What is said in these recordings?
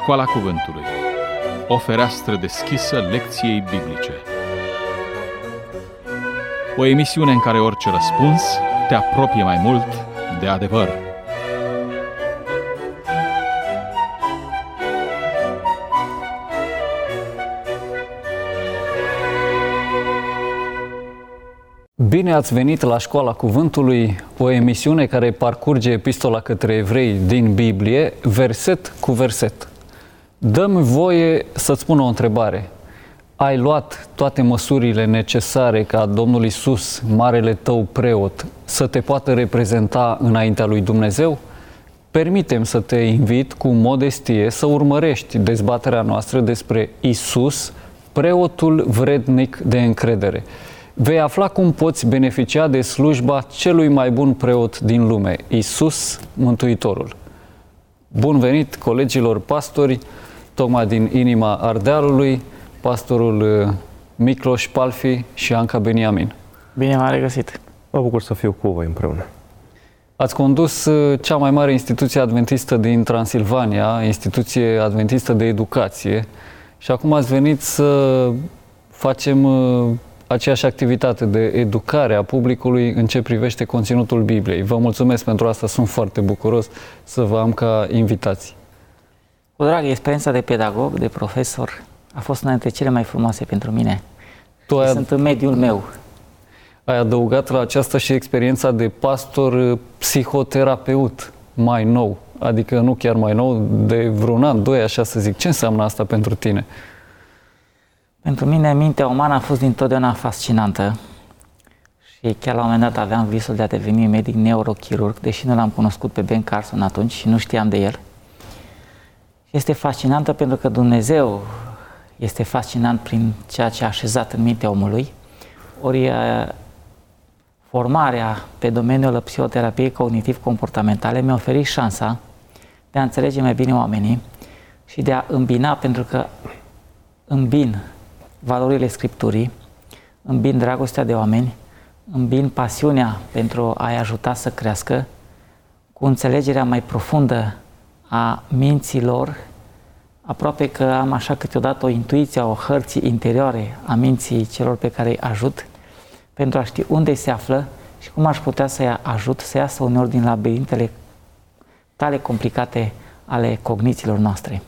Școala Cuvântului. O fereastră deschisă lecției biblice. O emisiune în care orice răspuns te apropie mai mult de adevăr. Bine ați venit la Școala Cuvântului, o emisiune care parcurge epistola către evrei din Biblie, verset cu verset. Dă-mi voie să-ți spun o întrebare. Ai luat toate măsurile necesare ca Domnul Iisus, marele tău preot, să te poată reprezenta înaintea lui Dumnezeu? Permite-mi să te invit cu modestie să urmărești dezbaterea noastră despre Iisus, preotul vrednic de încredere. Vei afla cum poți beneficia de slujba celui mai bun preot din lume, Iisus Mântuitorul. Bun venit colegilor pastori, tocmai din inima Ardealului, pastorul Micloș Palfi și Anca Beniamin. Bine m-am regăsit! Mă bucur să fiu cu voi împreună. Ați condus cea mai mare instituție adventistă din Transilvania, instituție adventistă de educație, și acum ați venit să facem aceeași activitate de educare a publicului în ce privește conținutul Bibliei. Vă mulțumesc pentru asta, sunt foarte bucuros să vă am ca invitați. Cu drag, experiența de pedagog, de profesor, a fost una dintre cele mai frumoase pentru mine. Sunt în mediul meu. Ai adăugat la aceasta și experiența de pastor psihoterapeut, mai nou, adică nu chiar mai nou, de vreun an, doi, așa să zic. Ce înseamnă asta pentru tine? Pentru mine, mintea umană a fost dintotdeauna fascinantă și chiar la un moment dat aveam visul de a deveni medic neurochirurg, deși nu l-am cunoscut pe Ben Carson atunci și nu știam de el. Este fascinantă pentru că Dumnezeu este fascinant prin ceea ce a așezat în mintea omului, ori formarea pe domeniul psihoterapiei cognitiv-comportamentale mi-a oferit șansa de a înțelege mai bine oamenii și de a îmbina, pentru că îmbin valorile Scripturii, îmbin dragostea de oameni, îmbin pasiunea pentru a-i ajuta să crească, cu înțelegerea mai profundă a minților, aproape că am așa câteodată o intuiție, o hărții interioare a minții celor pe care îi ajut, pentru a ști unde se află și cum aș putea să-i ajut să iasă uneori din labirintele tale complicate ale cognițiilor noastre.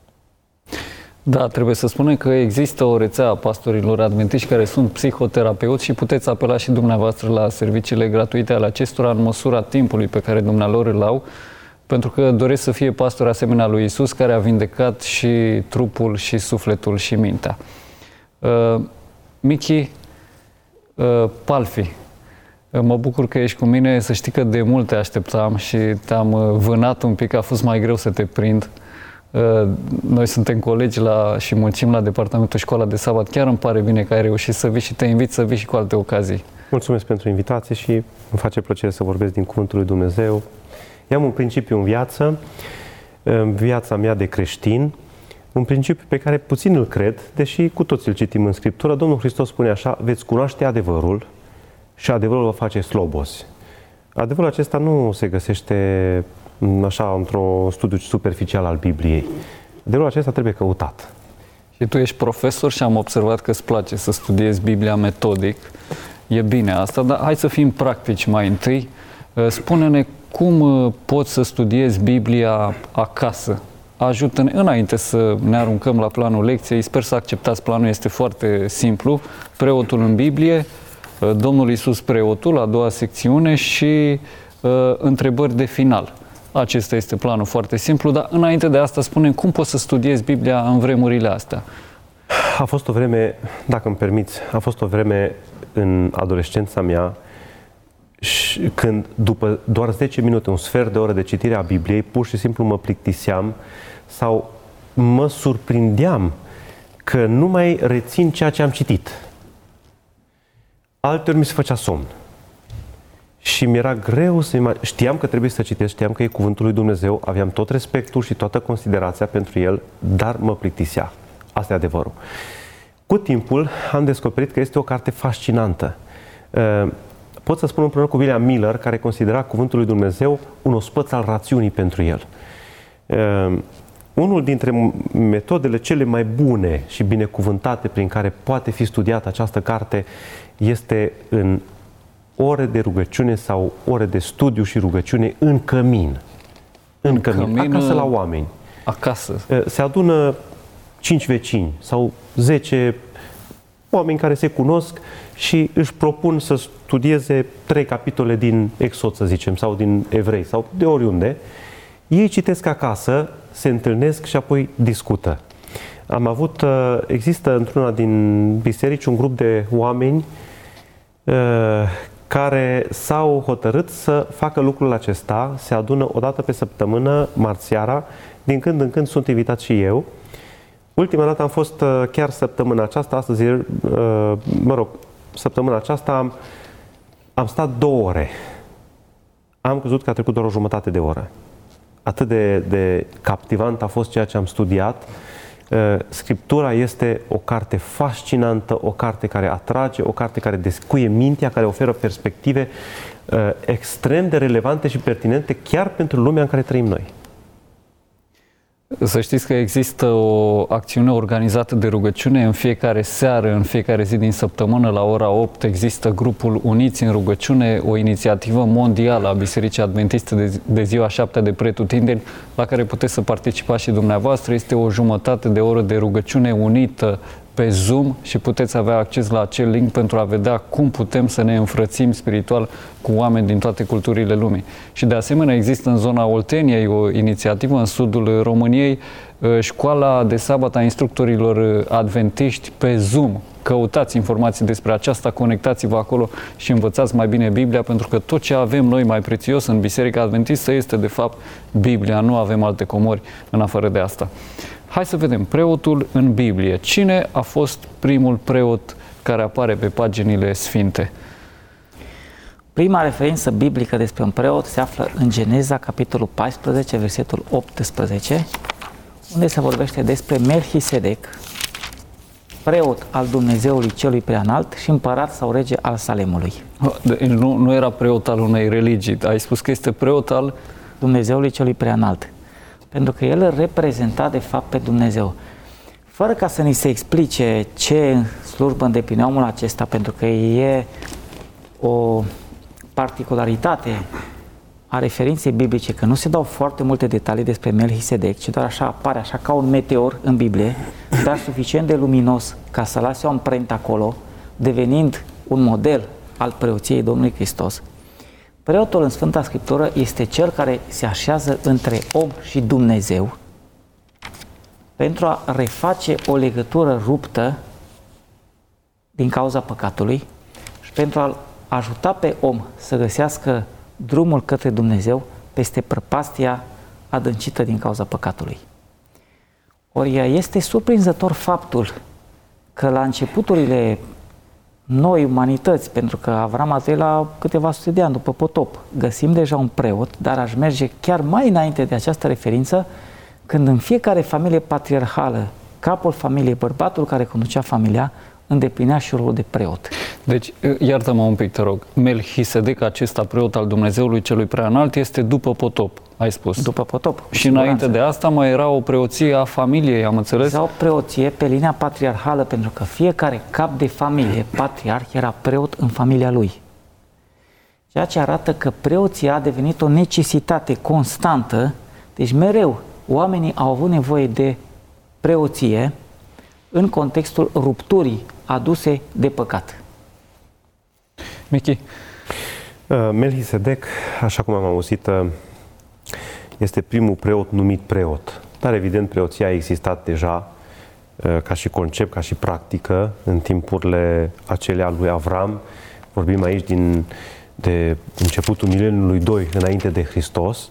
Da, trebuie să spunem că există o rețea a pastorilor adventiști care sunt psihoterapeuți și puteți apela și dumneavoastră la serviciile gratuite ale acestora în măsura timpului pe care dumnealor îl au, pentru că doresc să fie pastor asemenea lui Iisus, care a vindecat și trupul și sufletul și mintea. Michi Palfi, mă bucur că ești cu mine, să știi că de mult te așteptam și te-am vânat un pic, a fost mai greu să te prind. Noi suntem colegi și muncim la departamentul Școala de Sabat. Chiar îmi pare bine că ai reușit să vii și te invit să vii și cu alte ocazii. Mulțumesc pentru invitație și îmi face plăcere să vorbesc din Cuvântul lui Dumnezeu. Eu am un principiu în viața mea de creștin, un principiu pe care puțin îl cred, deși cu toți îl citim în Scriptură. Domnul Hristos spune așa: veți cunoaște adevărul și adevărul vă face slobos. Adevărul acesta nu se găsește așa într-un studiu superficial al Bibliei. Adevărul acesta trebuie căutat. Și tu ești profesor și am observat că îți place să studiezi Biblia metodic. E bine asta, dar hai să fim practici mai întâi. Spune-ne cum poți să studiezi Biblia acasă. Ajută-ne înainte să ne aruncăm la planul lecției. Sper să acceptați planul, este foarte simplu. Preotul în Biblie, Domnul Iisus preotul, a doua secțiune, și întrebări de final. Acesta este planul foarte simplu, dar înainte de asta spune cum poți să studiezi Biblia în vremurile astea. A fost o vreme, dacă îmi permiți, în adolescența mea, când după doar 10 minute, un sfert de oră de citire a Bibliei, pur și simplu mă plictiseam sau mă surprindeam că nu mai rețin ceea ce am citit. Alteori mi se făcea somn. Și mi-era greu să știam că trebuie să citesc, știam că e Cuvântul lui Dumnezeu, aveam tot respectul și toată considerația pentru el, dar mă plictisea. Asta e adevărul. Cu timpul am descoperit că este o carte fascinantă. Pot să spun împreună cu William Miller, care considera Cuvântul lui Dumnezeu un ospăț al rațiunii pentru el. unul dintre metodele cele mai bune și binecuvântate prin care poate fi studiată această carte este în ore de rugăciune sau ore de studiu și rugăciune în cămin. În cămin, acasă la oameni. Acasă. Se adună 5 vecini sau 10 oameni care se cunosc și își propun să studieze 3 capitole din Exod, să zicem, sau din Evrei, sau de oriunde. Ei citesc acasă, se întâlnesc și apoi discută. Există într-una din biserici un grup de oameni care s-au hotărât să facă lucrul acesta, se adună o dată pe săptămână, marți seara, din când în când sunt invitat și eu. Ultima dată am fost chiar săptămâna aceasta, săptămâna aceasta am stat 2 ore. Am crezut că a trecut doar o jumătate de oră. Atât de captivant a fost ceea ce am studiat. Scriptura este o carte fascinantă, o carte care atrage, o carte care descuie mintea, care oferă perspective extrem de relevante și pertinente chiar pentru lumea în care trăim noi. Să știți că există o acțiune organizată de rugăciune în fiecare seară, în fiecare zi din săptămână, la ora 8, există grupul Uniți în Rugăciune, o inițiativă mondială a Bisericii Adventiste de ziua 7 de pretutindeni, la care puteți să participați și dumneavoastră. Este o jumătate de oră de rugăciune unită pe Zoom și puteți avea acces la acel link pentru a vedea cum putem să ne înfrățim spiritual cu oameni din toate culturile lumii. Și de asemenea există în zona Olteniei o inițiativă în sudul României, școala de sabat a instructorilor adventiști pe Zoom. Căutați informații despre aceasta, conectați-vă acolo și învățați mai bine Biblia, pentru că tot ce avem noi mai prețios în Biserica Adventistă este de fapt Biblia, nu avem alte comori în afară de asta. Hai să vedem, preotul în Biblie. Cine a fost primul preot care apare pe paginile sfinte? Prima referință biblică despre un preot se află în Geneza, capitolul 14, versetul 18, unde se vorbește despre Melchisedec, preot al Dumnezeului Celui Preanalt și împărat sau rege al Salemului. Nu era preot al unei religii, ai spus că este preot al Dumnezeului Celui Preanalt. Pentru că el reprezenta de fapt pe Dumnezeu. Fără ca să ni se explice ce slujbă îndeplinea omul acesta, pentru că e o particularitate a referinței biblice, că nu se dau foarte multe detalii despre Melchisedec, ci doar așa apare, așa ca un meteor în Biblie, dar suficient de luminos ca să lase o amprentă acolo, devenind un model al preoției Domnului Hristos. Preotul în Sfânta Scriptură este cel care se așează între om și Dumnezeu pentru a reface o legătură ruptă din cauza păcatului și pentru a-l ajuta pe om să găsească drumul către Dumnezeu peste prăpastia adâncită din cauza păcatului. Ori este surprinzător faptul că la începuturile noi umanități, pentru că Avram a trăit la câteva sute de ani după potop, găsim deja un preot, dar aș merge chiar mai înainte de această referință, când în fiecare familie patriarhală, capul familiei, bărbatul care conducea familia, îndeplinea și rolul de preot. Deci, iartă-mă un pic, te rog, Melchisedec, acesta preot al Dumnezeului Celui Preanalt, este după potop, ai spus. După potop. Și înainte de asta mai era o preoție a familiei, am înțeles? Sau o preoție pe linia patriarhală, pentru că fiecare cap de familie, patriarh, era preot în familia lui. Ceea ce arată că preoția a devenit o necesitate constantă, deci mereu oamenii au avut nevoie de preoție în contextul rupturii aduse de păcat. Michi? Melchisedec, așa cum am auzit, este primul preot numit preot. Dar evident preoția a existat deja ca și concept, ca și practică în timpurile acelea lui Avram. Vorbim aici de începutul mileniului 2 înainte de Hristos.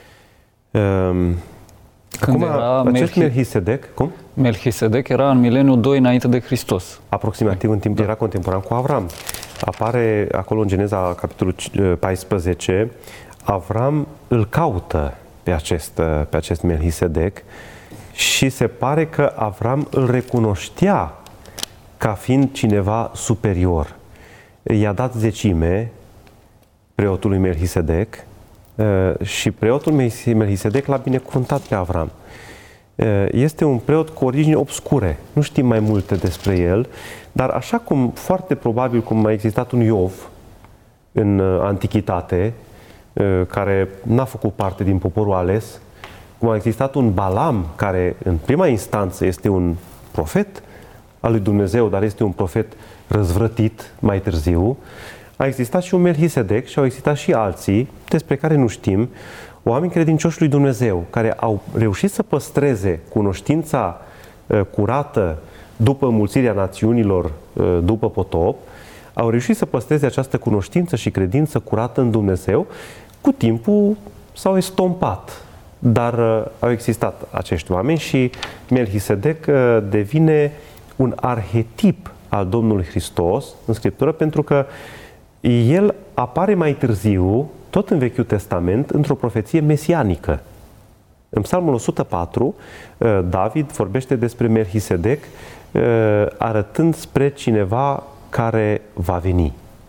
Acum, acest Melchisedec, cum? Melchisedec era în mileniul 2 înainte de Hristos. Aproximativ în timp era contemporan cu Avram. Apare acolo în Geneza, capitolul 14, Avram îl caută pe acest Melchisedec și se pare că Avram îl recunoștea ca fiind cineva superior. I-a dat zecime preotului Melchisedec și preotul Melchisedec l-a binecuvântat pe Avram. Este un preot cu origini obscure. Nu știm mai multe despre el, dar așa cum foarte probabil cum a existat un Iov în antichitate, care n-a făcut parte din poporul ales, cum a existat un Balam, care în prima instanță este un profet al lui Dumnezeu, dar este un profet răzvrătit mai târziu, a existat și un Melchisedec și au existat și alții despre care nu știm, oameni credincioși lui Dumnezeu, care au reușit să păstreze cunoștința curată după înmulțirea națiunilor, după potop, au reușit să păstreze această cunoștință și credință curată în Dumnezeu. Cu timpul s-au estompat, dar au existat acești oameni și Melchisedec devine un arhetip al Domnului Hristos în Scriptură, pentru că el apare mai târziu, tot în Vechiul Testament, într-o profeție mesianică. În Psalmul 104, David vorbește despre Melchisedec, arătând spre cineva care va veni.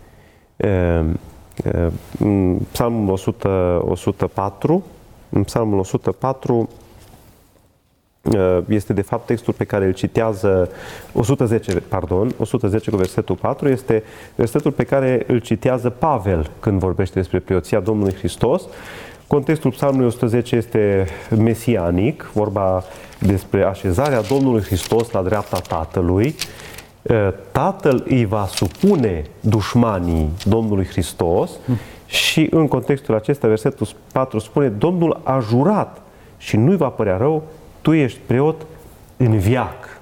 În Psalmul 104 este de fapt textul pe care îl citează 110 cu versetul 4, este versetul pe care îl citează Pavel când vorbește despre preoția Domnului Hristos. Contextul Psalmului 110 este mesianic, vorba despre așezarea Domnului Hristos la dreapta Tatălui. Tatăl îi va supune dușmanii Domnului Hristos și în contextul acesta, versetul 4 spune: Domnul a jurat și nu-i va părea rău, tu ești preot în veac,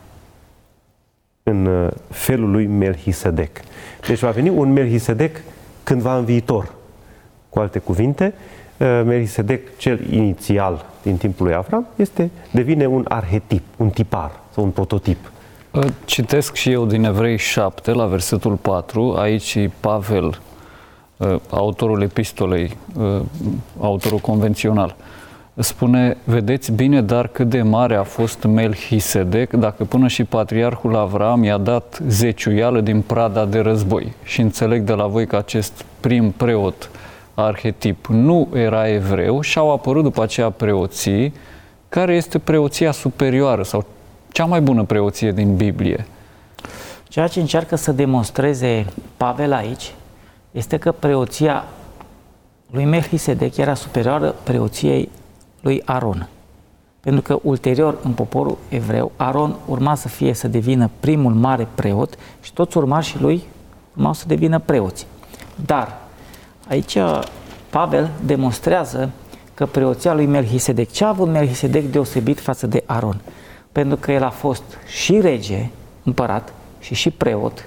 în felul lui Melchisedec. Deci va veni un Melchisedec cândva în viitor. Cu alte cuvinte, Melchisedec, cel inițial din timpul lui Avram, devine un arhetip, un tipar sau un prototip. Citesc și eu din Evrei 7, la versetul 4, aici Pavel, autorul epistolei, autorul convențional, spune: vedeți bine, dar cât de mare a fost Melchisedec, dacă până și patriarhul Avram i-a dat zeciuială din prada de război. Și înțeleg de la voi că acest prim preot arhetip nu era evreu și au apărut după aceea preoții. Care este preoția superioară sau cea mai bună preoție din Biblie? Ceea ce încearcă să demonstreze Pavel aici este că preoția lui Melchisedec era superioară preoției lui Aron. Pentru că ulterior, în poporul evreu, Aron urma să devină primul mare preot și toți urmașii lui urmau să devină preoți. Dar aici Pavel demonstrează că preoția lui Melchisedec, ce a avut Melchisedec deosebit față de Aron? Pentru că el a fost și rege, împărat, și preot,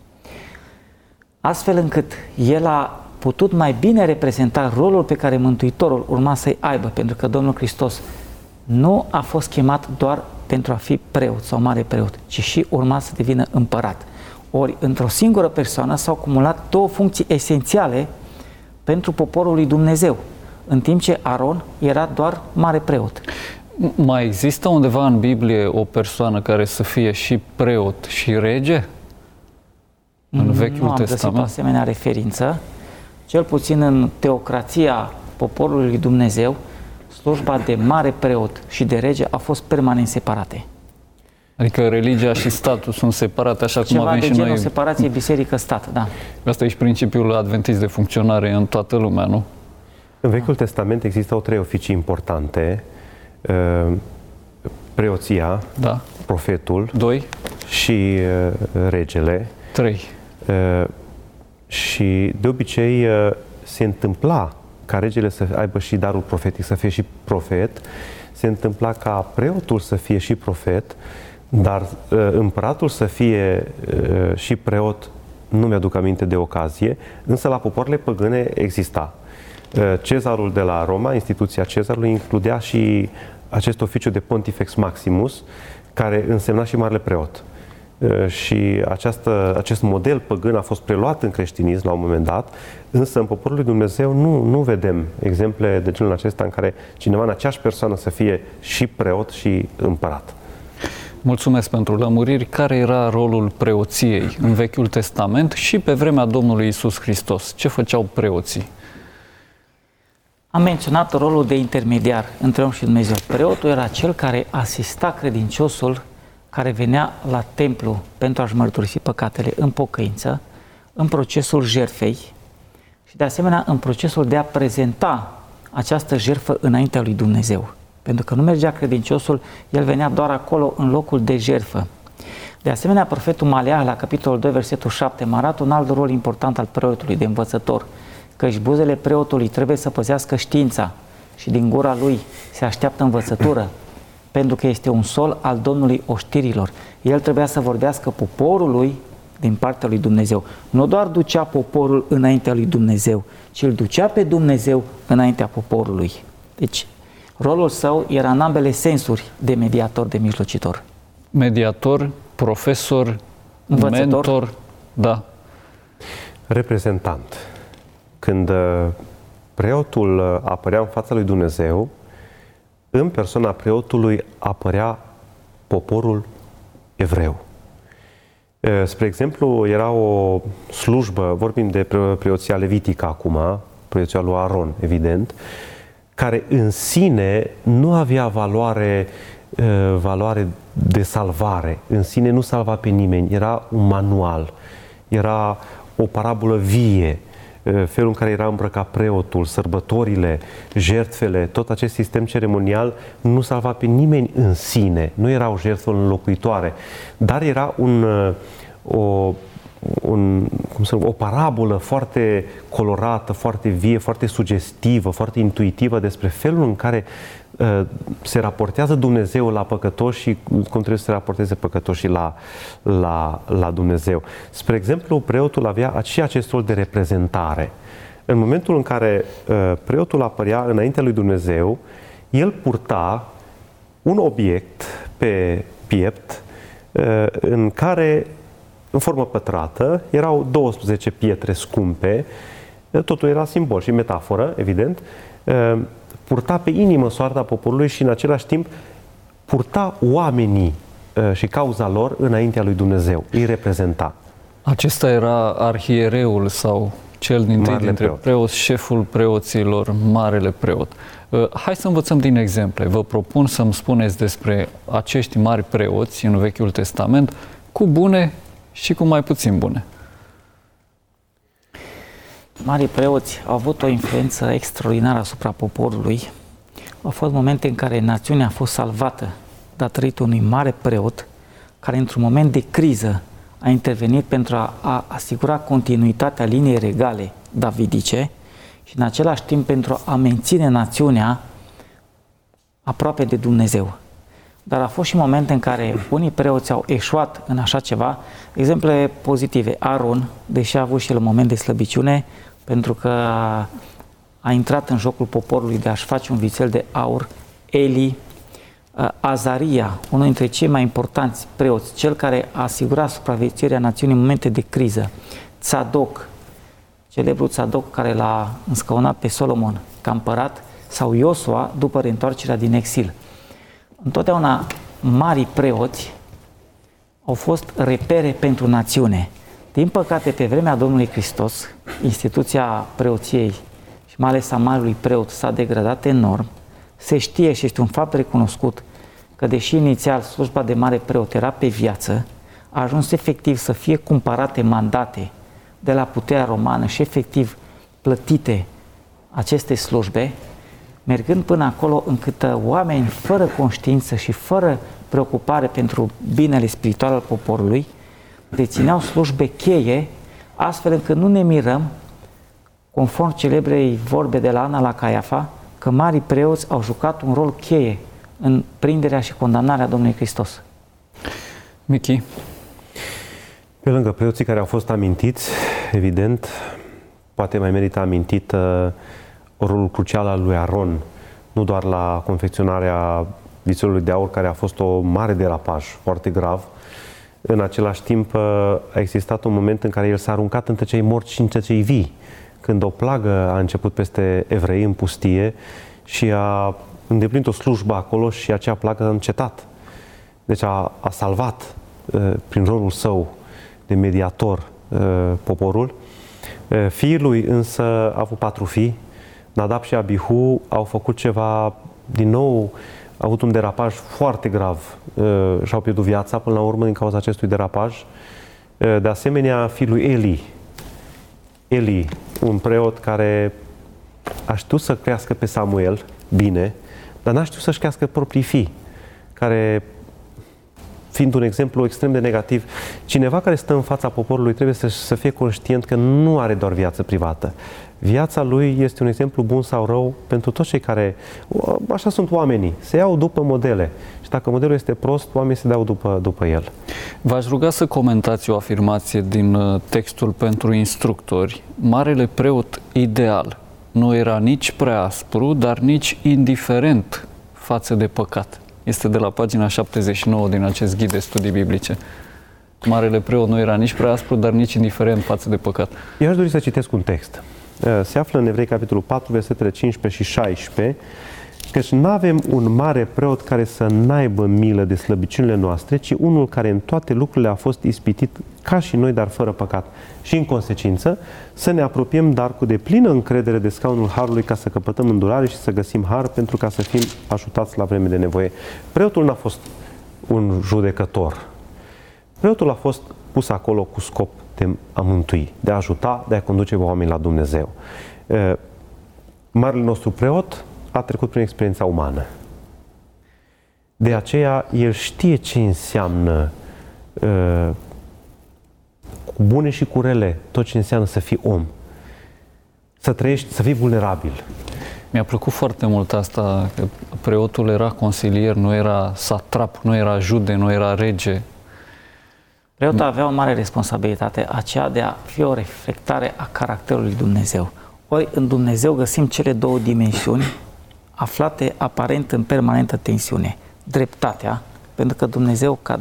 astfel încât el a putut mai bine reprezenta rolul pe care Mântuitorul urma să-i aibă, pentru că Domnul Hristos nu a fost chemat doar pentru a fi preot sau mare preot, ci și urma să devină împărat. Ori, într-o singură persoană s-au acumulat două funcții esențiale pentru poporul lui Dumnezeu, în timp ce Aron era doar mare preot. Mai există undeva în Biblie o persoană care să fie și preot și rege? În Vechiul Nu am Testament? găsit o asemenea referință. Cel puțin în teocrația poporului lui Dumnezeu, slujba de mare preot și de rege a fost permanent separate. Adică religia și statul sunt separate, așa cum avem și noi. Ceva de genul separație biserică-stat, da. Asta e și principiul adventist de funcționare în toată lumea, nu? În Vechiul Testament existau trei oficii importante: preoția, Da. profetul 2, și regele. 3. Și de obicei se întâmpla ca regele să aibă și darul profetic, să fie și profet, se întâmpla ca preotul să fie și profet, dar împăratul să fie și preot, nu mi-aduc aminte de ocazie, însă la popoarele păgâne exista. Cezarul de la Roma, instituția Cezarului, includea și acest oficiu de Pontifex Maximus, care însemna și marele preot. Și acest model păgân a fost preluat în creștinism la un moment dat, însă în poporul lui Dumnezeu nu vedem exemple de genul acesta în care cineva în aceeași persoană să fie și preot și împărat. Mulțumesc pentru lămuriri. Care era rolul preoției în Vechiul Testament și pe vremea Domnului Iisus Hristos? Ce făceau preoții? Am menționat rolul de intermediar între om și Dumnezeu. Preotul era cel care asista credinciosul care venea la templu pentru a-și mărturisi păcatele în pocăință, în procesul jertfei și de asemenea în procesul de a prezenta această jertfă înaintea lui Dumnezeu. Pentru că nu mergea credinciosul, el venea doar acolo în locul de jertfă. De asemenea, profetul Malea, la capitolul 2, versetul 7, mă arată un alt rol important al preotului, de învățător, căci buzele preotului trebuie să păzească știința și din gura lui se așteaptă învățătură, pentru că este un sol al Domnului oștirilor. El trebuia să vorbească poporului din partea lui Dumnezeu. Nu doar ducea poporul înaintea lui Dumnezeu, ci îl ducea pe Dumnezeu înaintea poporului. Deci, rolul său era în ambele sensuri de mediator, de mijlocitor. Mediator, profesor, Învățător. mentor, da. Reprezentant. Când preotul apărea în fața lui Dumnezeu, în persoana preotului apărea poporul evreu. Spre exemplu, era o slujbă, vorbim de preoția levitică acum, preoția lui Aron, evident, care în sine nu avea valoare de salvare. În sine nu salva pe nimeni. Era un manual, era o parabolă vie, felul în care era îmbrăcat preotul, sărbătorile, jertfele, tot acest sistem ceremonial nu salva pe nimeni în sine. Nu era o jertfă înlocuitoare, dar era o parabolă foarte colorată, foarte vie, foarte sugestivă, foarte intuitivă despre felul în care se raportează Dumnezeu la păcătoși și cum trebuie să se raporteze păcătoșii la Dumnezeu. Spre exemplu, preotul avea și acest rol de reprezentare. În momentul în care preotul apărea înaintea lui Dumnezeu, el purta un obiect pe piept în care, în formă pătrată, erau 12 pietre scumpe, totul era simbol și metaforă, evident, purta pe inimă soarta poporului și în același timp purta oamenii și cauza lor înaintea lui Dumnezeu, îi reprezenta. Acesta era arhiereul sau cel dintre preoți, șeful preoților, marele preot. Hai să învățăm din exemple. Vă propun să-mi spuneți despre acești mari preoți în Vechiul Testament, cu bune și cu mai puțin bune. Marii preoți au avut o influență extraordinară asupra poporului. Au fost momente în care națiunea a fost salvată datorită unui mare preot care într-un moment de criză a intervenit pentru a asigura continuitatea liniei regale davidice și în același timp pentru a menține națiunea aproape de Dumnezeu. Dar a fost și momente în care unii preoți au eșuat în așa ceva. Exemple pozitive. Aron, deși a avut și el un moment de slăbiciune, pentru că a intrat în jocul poporului de a-și face un vițel de aur. Eli, Azaria, unul dintre cei mai importanți preoți, cel care a asigurat supraviețuirea națiunii în momente de criză. Tzadok, celebrul Tzadok care l-a înscăunat pe Solomon ca împărat, sau Iosua după reîntoarcerea din exil. Întotdeauna marii preoți au fost repere pentru națiune. Din păcate, pe vremea Domnului Hristos, instituția preoției și mai ales a marelui preot s-a degradat enorm. Se știe și este un fapt recunoscut că deși inițial slujba de mare preot era pe viață, a ajuns efectiv să fie cumpărate mandate de la puterea romană și efectiv plătite aceste slujbe, mergând până acolo încât oameni fără conștiință și fără preocupare pentru binele spiritual al poporului dețineau slujbe cheie, astfel încât nu ne mirăm, conform celebrei vorbe de la Ana la Caiafa, că marii preoți au jucat un rol cheie în prinderea și condamnarea Domnului Hristos. Michi? Pe lângă preoții care au fost amintiți, evident, poate mai merită amintit rolul crucial al lui Aron, nu doar la confecționarea vițelului de aur, care a fost o mare derapaj, foarte grav. În același timp a existat un moment în care el s-a aruncat între cei morți și între cei vii, când o plagă a început peste evrei în pustie și a îndeplinit o slujbă acolo și acea plagă a încetat. Deci a salvat prin rolul său de mediator poporul. Fiii lui însă a avut 4 fii, Nadab și Abihu au făcut ceva, din nou, au avut un derapaj foarte grav și au pierdut viața până la urmă din cauza acestui derapaj. De asemenea, fiul lui Eli, un preot care a știut să crească pe Samuel bine, dar n-a știut să-și crească proprii fii, care, fiind un exemplu extrem de negativ, cineva care stă în fața poporului trebuie să fie conștient că nu are doar viață privată. Viața lui este un exemplu bun sau rău pentru toți cei care, așa sunt oamenii, se iau după modele. Și dacă modelul este prost, oamenii se dau după el. V-aș ruga să comentați o afirmație din textul pentru instructori. Marele preot ideal nu era nici prea aspru, dar nici indiferent față de păcat. Este de la pagina 79 din acest ghid de studii biblice. Marele preot nu era nici prea aspru, dar nici indiferent față de păcat. Eu aș dori să citesc un text. Se află în Evrei, capitolul 4, versetele 15 și 16, căci n-avem un mare preot care să n-aibă milă de slăbiciunile noastre, ci unul care în toate lucrurile a fost ispitit ca și noi, dar fără păcat. Și în consecință, să ne apropiem, dar cu deplină încredere de scaunul Harului, ca să căpătăm îndurare și să găsim har, pentru ca să fim ajutați la vreme de nevoie. Preotul n-a fost un judecător. Preotul a fost pus acolo cu scop de a mântui, de a ajuta, de a conduce oamenii la Dumnezeu. Marele nostru preot a trecut prin experiența umană. De aceea, el știe ce înseamnă cu bune și cu rele, tot ce înseamnă să fii om. Să trăiești, să fii vulnerabil. Mi-a plăcut foarte mult asta, că preotul era consilier, nu era satrap, nu era jude, nu era rege. Preotul avea o mare responsabilitate, aceea de a fi o reflectare a caracterului lui Dumnezeu. Ori în Dumnezeu găsim cele două dimensiuni aflate aparent în permanentă tensiune. Dreptatea, pentru că Dumnezeu, ca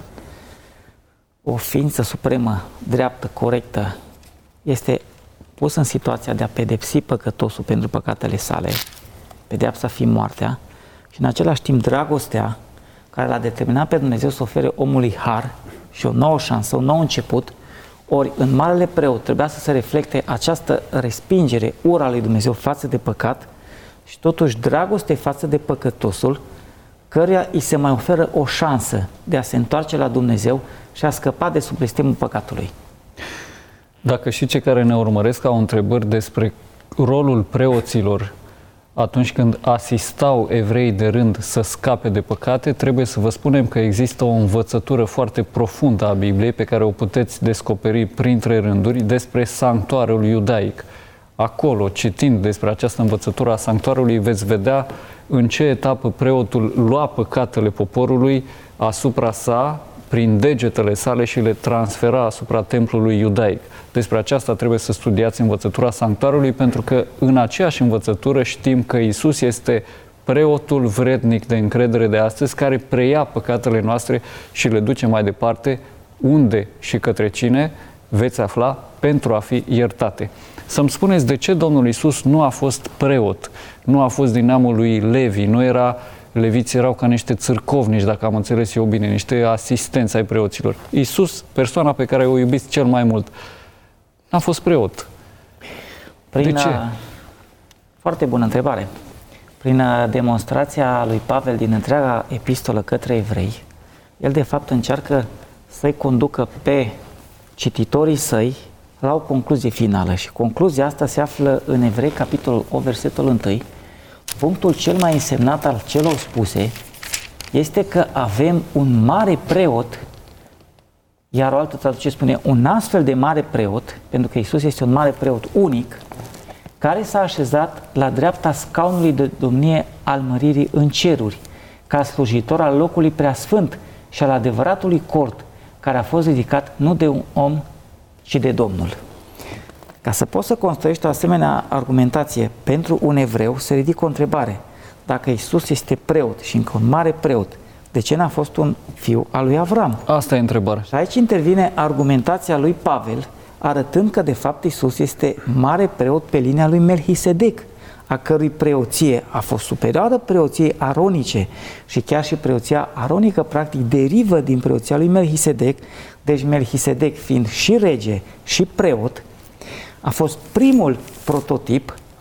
o ființă supremă, dreaptă, corectă, este pus în situația de a pedepsi păcătosul pentru păcatele sale, pedeapsa fiind moartea, și în același timp dragostea care l-a determinat pe Dumnezeu să ofere omului har și o nouă șansă, un nou început. Ori în Marele Preot trebuia să se reflecte această respingere, ura lui Dumnezeu față de păcat și totuși dragoste față de păcătosul, căruia îi se mai oferă o șansă de a se întoarce la Dumnezeu și a scăpa de sub blestemul păcatului. Dacă și cei care ne urmăresc au întrebări despre rolul preoților atunci când asistau evreii de rând să scape de păcate, trebuie să vă spunem că există o învățătură foarte profundă a Bibliei pe care o puteți descoperi printre rânduri despre sanctuarul iudaic. Acolo, citind despre această învățătură a sanctuarului, veți vedea în ce etapă preotul lua păcatele poporului asupra sa, prin degetele sale, și le transfera asupra templului iudaic. Despre aceasta trebuie să studiați învățătura sanctuarului, pentru că în aceeași învățătură știm că Iisus este preotul vrednic de încredere de astăzi, care preia păcatele noastre și le duce mai departe, unde și către cine veți afla, pentru a fi iertate. Să-mi spuneți de ce Domnul Iisus nu a fost preot, nu a fost din neamul lui Levi, nu era... Leviții erau ca niște țârcovnici, dacă am înțeles eu bine, niște asistenți ai preoților. Iisus, persoana pe care o iubiți cel mai mult, n-a fost preot. De ce? Foarte bună întrebare. Prin demonstrația lui Pavel din întreaga epistolă către evrei, el de fapt încearcă să-i conducă pe cititorii săi la o concluzie finală. Și concluzia asta se află în Evrei, capitolul 8, versetul 1. Punctul cel mai însemnat al celor spuse este că avem un mare preot, iar o altă traducere spune un astfel de mare preot, pentru că Iisus este un mare preot unic, care s-a așezat la dreapta scaunului de domnie al măririi în ceruri, ca slujitor al locului preasfânt și al adevăratului cort, care a fost ridicat nu de un om, ci de Domnul. Ca să poți să construiești o asemenea argumentație pentru un evreu, se ridică o întrebare. Dacă Iisus este preot și încă un mare preot, de ce n-a fost un fiu al lui Avram? Asta e întrebarea. Și aici intervine argumentația lui Pavel, arătând că de fapt Iisus este mare preot pe linia lui Melchisedec, a cărui preoție a fost superioară preoției aronice și chiar și preoția aronică practic derivă din preoția lui Melchisedec. Deci Melchisedec, fiind și rege și preot, a fost primul prototip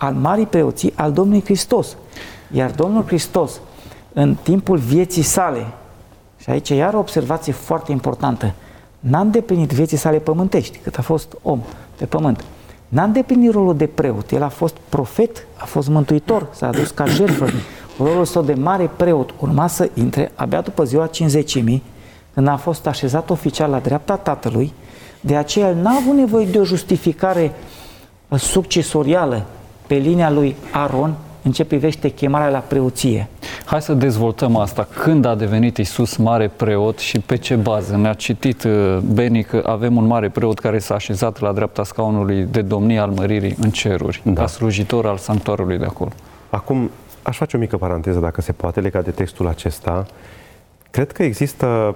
al Marii Preoții al Domnului Hristos. Iar Domnul Hristos, în timpul vieții sale, și aici iar o observație foarte importantă, n-a îndeplinit vieții sale pământești, cât a fost om pe pământ. N-a îndeplinit rolul de preot, el a fost profet, a fost mântuitor, s-a adus ca jertfă. Rolul său de mare preot urma să intre abia după ziua Cincizecimii, când a fost așezat oficial la dreapta Tatălui. De aceea el n-a avut nevoie de o justificare succesorială pe linia lui Aron în ce privește chemarea la preoție. Hai să dezvoltăm asta. Când a devenit Iisus mare preot și pe ce bază? Ne-a citit Beni că avem un mare preot care s-a așezat la dreapta scaunului de domnie al măririi în ceruri, ca slujitor al sanctuarului de acolo. Acum, aș face o mică paranteză, dacă se poate, legat de textul acesta. Cred că există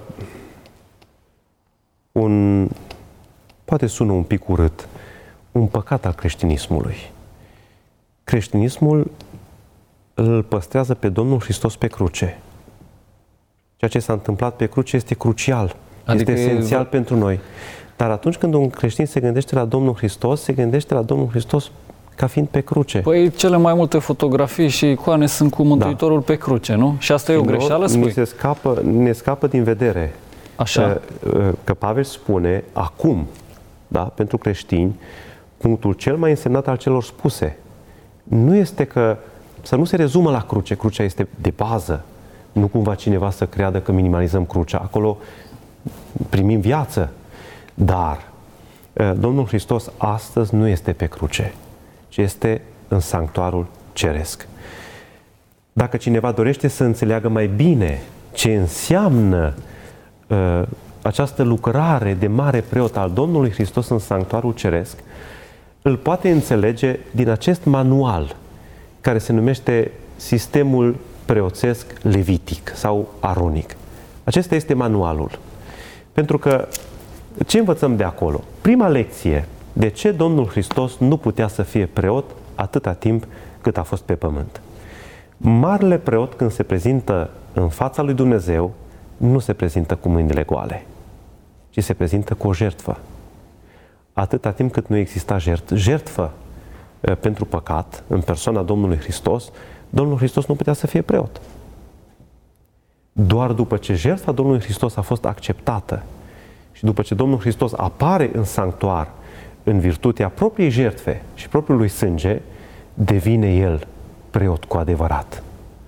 poate sună un pic urât, un păcat al creștinismului. Creștinismul îl păstrează pe Domnul Hristos pe cruce. Ceea ce s-a întâmplat pe cruce este crucial, adică este esențial pentru noi. Dar atunci când un creștin se gândește la Domnul Hristos, se gândește la Domnul Hristos ca fiind pe cruce. Păi cele mai multe fotografii și icoane sunt cu Mântuitorul pe cruce, nu? Și asta e o greșeală, spui? Ne scapă din vedere. Așa. Că Pavel spune acum, da, pentru creștini, punctul cel mai însemnat al celor spuse nu este că să nu se rezumă la cruce. Crucea este de bază. Nu cumva cineva să creadă că minimalizăm crucea. Acolo primim viață. Dar Domnul Hristos astăzi nu este pe cruce, ci este în sanctuarul ceresc. Dacă cineva dorește să înțeleagă mai bine ce înseamnă această lucrare de mare preot al Domnului Hristos în sanctuarul ceresc, îl poate înțelege din acest manual care se numește Sistemul Preoțesc Levitic sau Aronic. Acesta este manualul. Pentru că ce învățăm de acolo? Prima lecție, de ce Domnul Hristos nu putea să fie preot atâta timp cât a fost pe pământ. Marele preot, când se prezintă în fața lui Dumnezeu, nu se prezintă cu mâinile goale, ci se prezintă cu o jertfă. Atâta timp cât nu exista jertfă pentru păcat, în persoana Domnului Hristos, Domnul Hristos nu putea să fie preot. Doar după ce jertfa Domnului Hristos a fost acceptată și după ce Domnul Hristos apare în sanctuar în virtutea propriei jertfe și propriului sânge, devine El preot cu adevărat.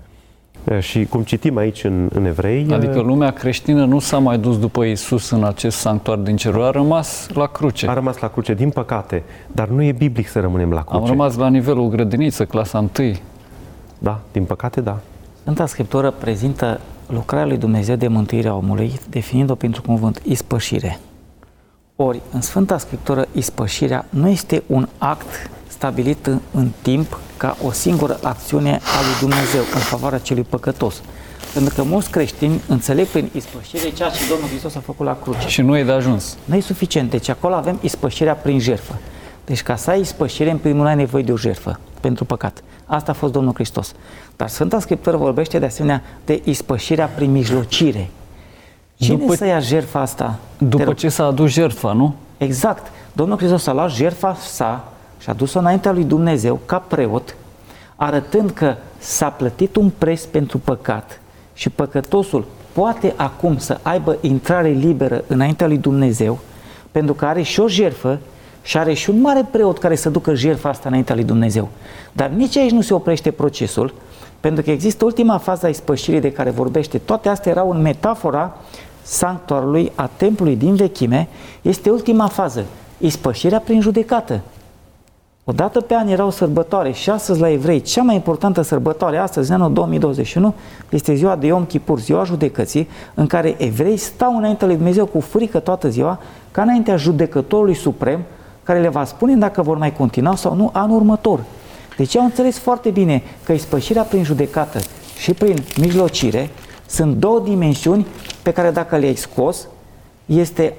Și cum citim aici în Evrei... Adică lumea creștină nu s-a mai dus după Iisus în acest sanctuar din ceruri, a rămas la cruce. A rămas la cruce, din păcate, dar nu e biblic să rămânem la cruce. Am rămas la nivelul grădiniță, clasa 1. Da, din păcate, da. Sfânta Scriptură prezintă lucrarea lui Dumnezeu de mântuire a omului, definind-o printr-un cuvânt, ispășire. Ori, în Sfânta Scriptură, ispășirea nu este un act stabilit în timp ca o singură acțiune a lui Dumnezeu în favoarea celui păcătos. Pentru că mulți creștini înțeleg prin ispășire ceea ce Domnul Hristos a făcut la cruce. Și nu e de ajuns. Nu e suficient. Deci acolo avem ispășirea prin jertfă. Deci ca să ai ispășire, în primul rând ai nevoie de o jertfă pentru păcat. Asta a fost Domnul Hristos. Dar Sfânta Scriptură vorbește de asemenea de ispășirea prin mijlocire. Cine să ia jertfa asta? După ce s-a adus jertfa, nu? Exact. Domnul Hristos a luat jertfa sa și a dus-o înaintea lui Dumnezeu ca preot, arătând că s-a plătit un preț pentru păcat și păcătosul poate acum să aibă intrare liberă înaintea lui Dumnezeu, pentru că are și o jertfă și are și un mare preot care să ducă jertfa asta înaintea lui Dumnezeu. Dar nici aici nu se oprește procesul, pentru că există ultima fază a ispășirii de care vorbește. Toate astea erau în metafora sanctuarului, a templului din vechime. Este ultima fază, ispășirea prin judecată. Odată pe an erau sărbătoare și astăzi la evrei, cea mai importantă sărbătoare astăzi, în anul 2021, este ziua de Yom Kippur, ziua judecății, în care evrei stau înaintea lui Dumnezeu cu frică toată ziua, ca înaintea judecătorului suprem, care le va spune dacă vor mai continua sau nu anul următor. Deci au înțeles foarte bine că ispășirea prin judecată și prin mijlocire sunt două dimensiuni pe care dacă le-ai scos, este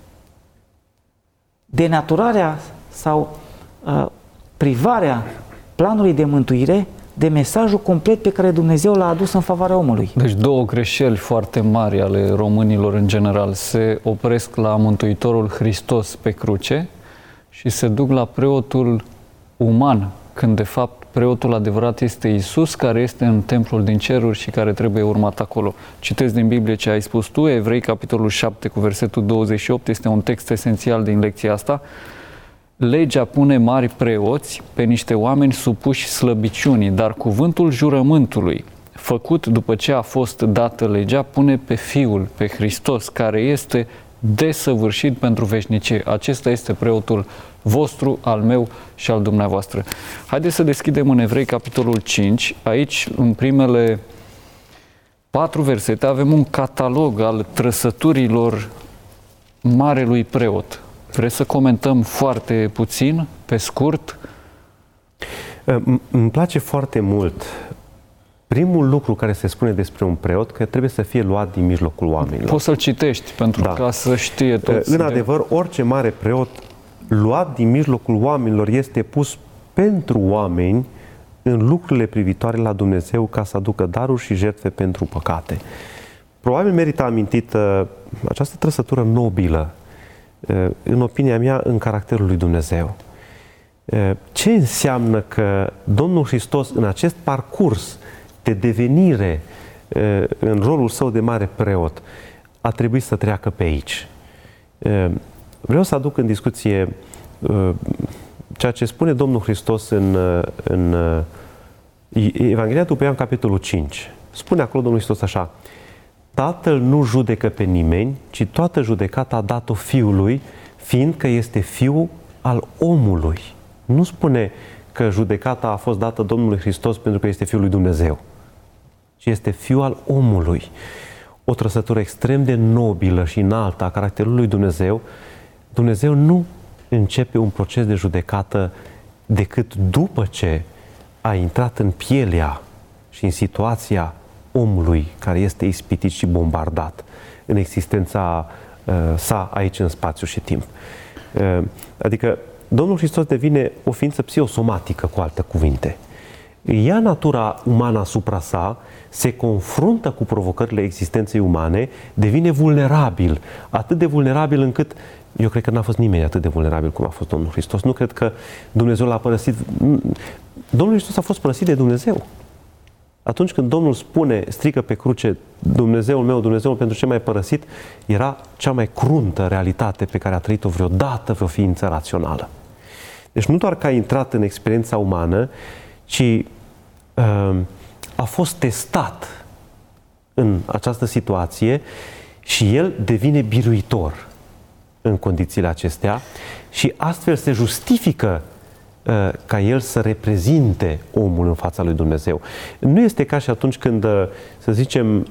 denaturarea sau privarea planului de mântuire de mesajul complet pe care Dumnezeu l-a adus în favoarea omului. Deci două greșeli foarte mari ale românilor în general. Se opresc la Mântuitorul Hristos pe cruce și se duc la preotul uman când de fapt preotul adevărat este Iisus, care este în templul din ceruri și care trebuie urmat acolo. Citesc din Biblie ce ai spus tu, Evrei, capitolul 7, cu versetul 28, este un text esențial din lecția asta. Legea pune mari preoți pe niște oameni supuși slăbiciunii, dar cuvântul jurământului, făcut după ce a fost dată legea, pune pe Fiul, pe Hristos, care este desăvârșit pentru veșnicie. Acesta este preotul vostru, al meu și al dumneavoastră. Haideți să deschidem în Evrei, capitolul 5. Aici, în primele 4 versete, avem un catalog al trăsăturilor marelui preot. Vreți să comentăm foarte puțin, pe scurt? Îmi place foarte mult primul lucru care se spune despre un preot, că trebuie să fie luat din mijlocul oamenilor. Poți să-l citești, pentru ca să știe toți. În adevăr, orice mare preot luat din mijlocul oamenilor este pus pentru oameni în lucrurile privitoare la Dumnezeu, ca să aducă daruri și jertfe pentru păcate. Probabil merită amintită această trăsătură nobilă, în opinia mea, în caracterul lui Dumnezeu. Ce înseamnă că Domnul Hristos, în acest parcurs de devenire în rolul său de mare preot, a trebuit să treacă pe aici? Vreau să aduc în discuție ceea ce spune Domnul Hristos în Evanghelia după Ioan, capitolul 5. Spune acolo Domnul Hristos așa: Tatăl nu judecă pe nimeni, ci toată judecata a dat-o Fiului, fiindcă este Fiul al omului. Nu spune că judecata a fost dată Domnului Hristos pentru că este Fiul lui Dumnezeu, ci este Fiul al omului. O trăsătură extrem de nobilă și înaltă a caracterului lui Dumnezeu. Dumnezeu nu începe un proces de judecată decât după ce a intrat în pielea și în situația omului care este ispitit și bombardat în existența sa aici în spațiu și timp. Adică Domnul Hristos devine o ființă psihosomatică, cu alte cuvinte. Ia natura umană asupra sa, se confruntă cu provocările existenței umane, devine vulnerabil, atât de vulnerabil încât eu cred că n-a fost nimeni atât de vulnerabil cum a fost Domnul Hristos. Nu cred că Dumnezeu l-a părăsit. Domnul Hristos a fost părăsit de Dumnezeu. Atunci când Domnul strigă pe cruce, Dumnezeul meu, Dumnezeul pentru ce m-ai părăsit, era cea mai cruntă realitate pe care a trăit-o vreodată vreo ființă rațională. Deci nu doar că a intrat în experiența umană, ci a fost testat în această situație și el devine biruitor în condițiile acestea și astfel se justifică ca el să reprezinte omul în fața lui Dumnezeu. Nu este ca și atunci când, să zicem,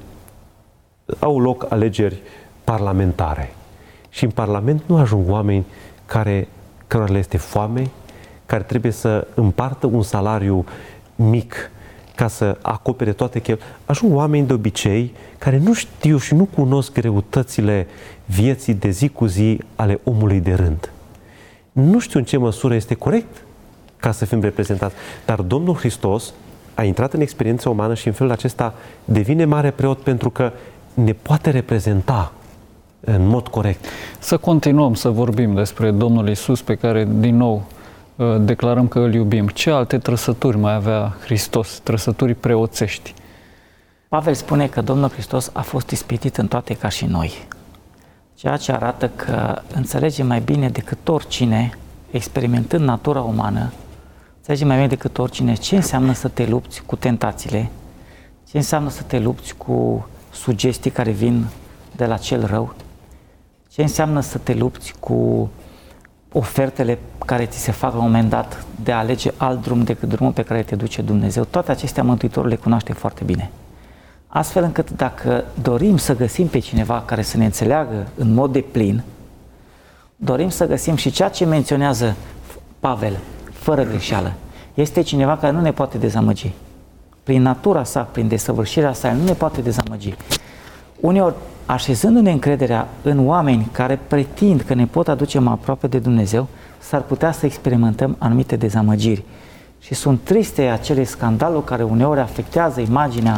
au loc alegeri parlamentare și în Parlament nu ajung oameni cărora le este foame, care trebuie să împartă un salariu mic ca să acopere toate cheltuielile. Ajung oameni de obicei care nu știu și nu cunosc greutățile vieții de zi cu zi ale omului de rând. Nu știu în ce măsură este corect ca să fim reprezentați. Dar Domnul Hristos a intrat în experiența umană și în felul acesta devine mare preot pentru că ne poate reprezenta în mod corect. Să continuăm să vorbim despre Domnul Iisus, pe care din nou declarăm că îl iubim. Ce alte trăsături mai avea Hristos, trăsături preoțești? Pavel spune că Domnul Hristos a fost ispitit în toate ca și noi, ceea ce arată că înțelege mai bine decât oricine, experimentând natura umană, înțelege mai bine decât oricine ce înseamnă să te lupți cu tentațiile, ce înseamnă să te lupți cu sugestii care vin de la cel rău, ce înseamnă să te lupți cu ofertele care ți se fac la un moment dat de a alege alt drum decât drumul pe care te duce Dumnezeu. Toate acestea Mântuitorul le cunoaște foarte bine. Astfel încât dacă dorim să găsim pe cineva care să ne înțeleagă în mod deplin, dorim să găsim și ceea ce menționează Pavel, fără greșeală, este cineva care nu ne poate dezamăgi. Prin natura sa, prin desăvârșirea sa, el nu ne poate dezamăgi. Uneori, așezându-ne încrederea în oameni care pretind că ne pot aduce mai aproape de Dumnezeu, s-ar putea să experimentăm anumite dezamăgiri. Și sunt triste acele scandaluri care uneori afectează imaginea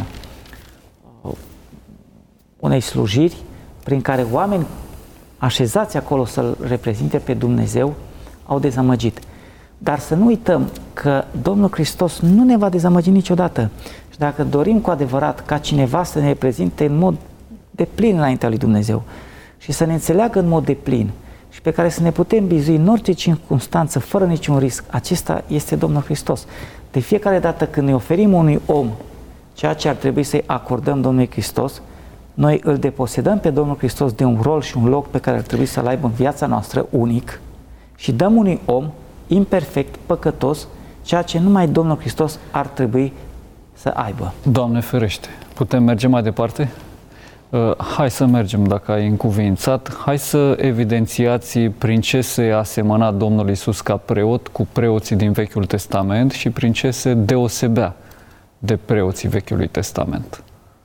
unei slujiri prin care oameni așezați acolo să-L reprezinte pe Dumnezeu au dezamăgit. Dar să nu uităm că Domnul Hristos nu ne va dezamăgi niciodată. Și dacă dorim cu adevărat ca cineva să ne prezinte în mod deplin înaintea lui Dumnezeu și să ne înțeleagă în mod deplin și pe care să ne putem bizui în orice circunstanță, fără niciun risc, acesta este Domnul Hristos. De fiecare dată când ne oferim unui om ceea ce ar trebui să-i acordăm Domnului Hristos, noi îl deposedăm pe Domnul Hristos de un rol și un loc pe care ar trebui să-l aibă în viața noastră unic și dăm unui om imperfect, păcătos, ceea ce numai Domnul Hristos ar trebui să aibă. Doamne ferește! Putem merge mai departe? Hai să mergem, dacă ai încuvințat. Hai să evidențiați prin ce se asemăna Domnul Iisus ca preot cu preoții din Vechiul Testament și prin ce se deosebea de preoții Vechiului Testament.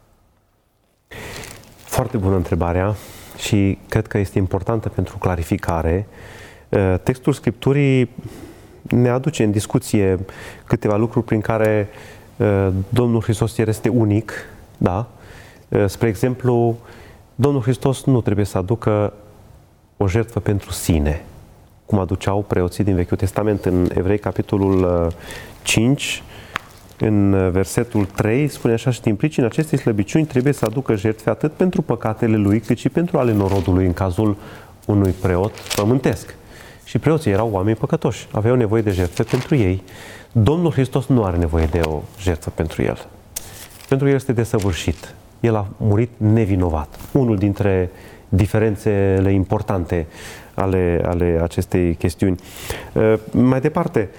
Foarte bună întrebarea și cred că este importantă pentru clarificare. Textul Scripturii ne aduce în discuție câteva lucruri prin care Domnul Hristos este unic, da? Spre exemplu, Domnul Hristos nu trebuie să aducă o jertfă pentru sine, cum aduceau preoții din Vechiul Testament. În Evrei, capitolul 5, în versetul 3, spune așa: și din pricina acestei slăbiciuni trebuie să aducă jertfe atât pentru păcatele lui, cât și pentru ale norodului, în cazul unui preot pământesc. Și preoții erau oameni păcătoși, aveau nevoie de jertfe pentru ei. Domnul Hristos nu are nevoie de o jertfă pentru el. Pentru el este desăvârșit. El a murit nevinovat. Unul dintre diferențele importante ale acestei chestiuni. Mai departe,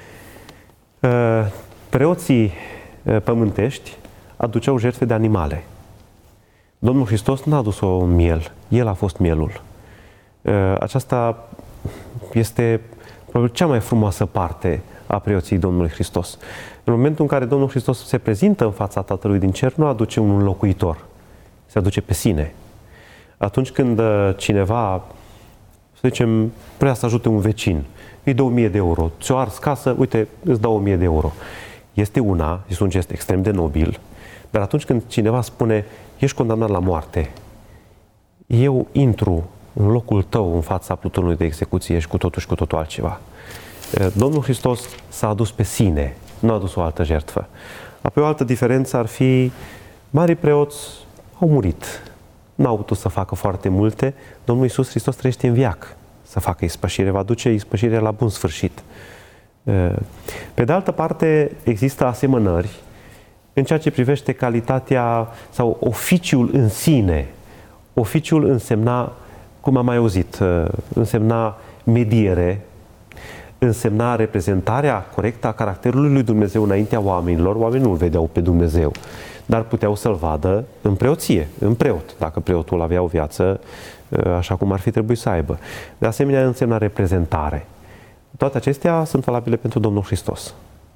preoții pământești aduceau jertfe de animale. Domnul Hristos n-a adus un miel. El a fost mielul. Aceasta este probabil cea mai frumoasă parte a preoției Domnului Hristos. În momentul în care Domnul Hristos se prezintă în fața Tatălui din cer, nu aduce un înlocuitor, se aduce pe sine. Atunci când cineva, să zicem, vrea să ajute un vecin, îi dă 1000 de euro, ți-o ars casă, uite, îți dau 1000 de euro. Este un gest extrem de nobil, dar atunci când cineva spune, ești condamnat la moarte, eu intru în locul tău, în fața plutonului de execuție, și cu totul și cu totul altceva. Domnul Hristos s-a adus pe sine, nu a adus o altă jertfă. Apoi o altă diferență ar fi, marii preoți au murit, n-au putut să facă foarte multe. Domnul Iisus Hristos trăiește în veac să facă ispășire, va duce ispășirea la bun sfârșit. Pe de altă parte, există asemănări în ceea ce privește calitatea sau oficiul în sine. Oficiul însemna, cum am mai auzit, însemna mediere, însemna reprezentarea corectă a caracterului lui Dumnezeu înaintea oamenilor. Oamenii nu-L vedeau pe Dumnezeu, dar puteau să-L vadă în preoție, în preot, dacă preotul avea o viață așa cum ar fi trebuit să aibă. De asemenea, însemna reprezentare. Toate acestea sunt valabile pentru Domnul Hristos.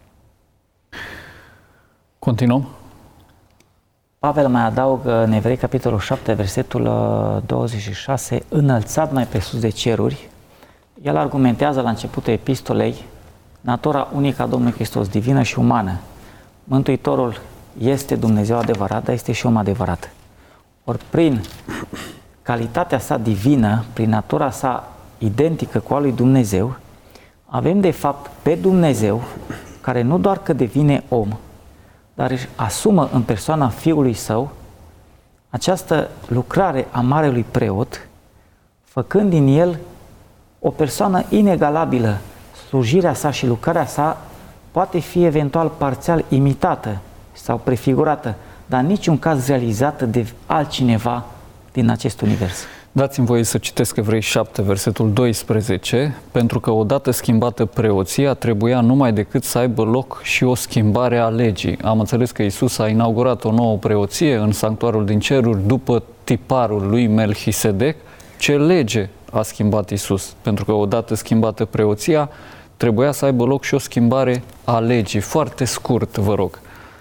Continuăm. Pavel mai adaugă în Evrei, capitolul 7, versetul 26, înălțat mai presus de ceruri. El argumentează la începutul epistolei natura unică a Domnului Hristos, divină și umană. Mântuitorul este Dumnezeu adevărat, dar este și om adevărat. Ori prin calitatea sa divină, prin natura sa identică cu a lui Dumnezeu, avem de fapt pe Dumnezeu, care nu doar că devine om, dar își asumă în persoana Fiului Său această lucrare a marelui preot, făcând din el o persoană inegalabilă. Slujirea sa și lucrarea sa poate fi eventual parțial imitată sau prefigurată, dar în niciun caz realizată de altcineva din acest univers. Dați-mi voie să citesc Evrei 7, versetul 12, pentru că odată schimbată preoția, trebuia numai decât să aibă loc și o schimbare a legii. Am înțeles că Iisus a inaugurat o nouă preoție în sanctuarul din ceruri după tiparul lui Melchisedec. Ce lege a schimbat Iisus? Pentru că odată schimbată preoția, trebuia să aibă loc și o schimbare a legii. Foarte scurt, vă rog.